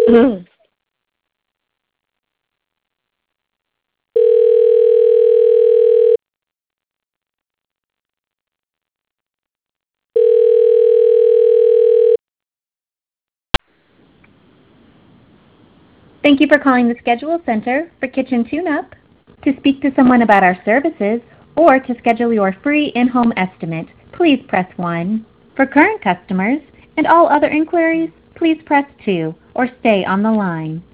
Thank you for calling the Schedule Center for Kitchen Tune-Up. To speak to someone about our services or to schedule your free in-home estimate, please press 1. For current customers and all other inquiries, please press 2 or stay on the line.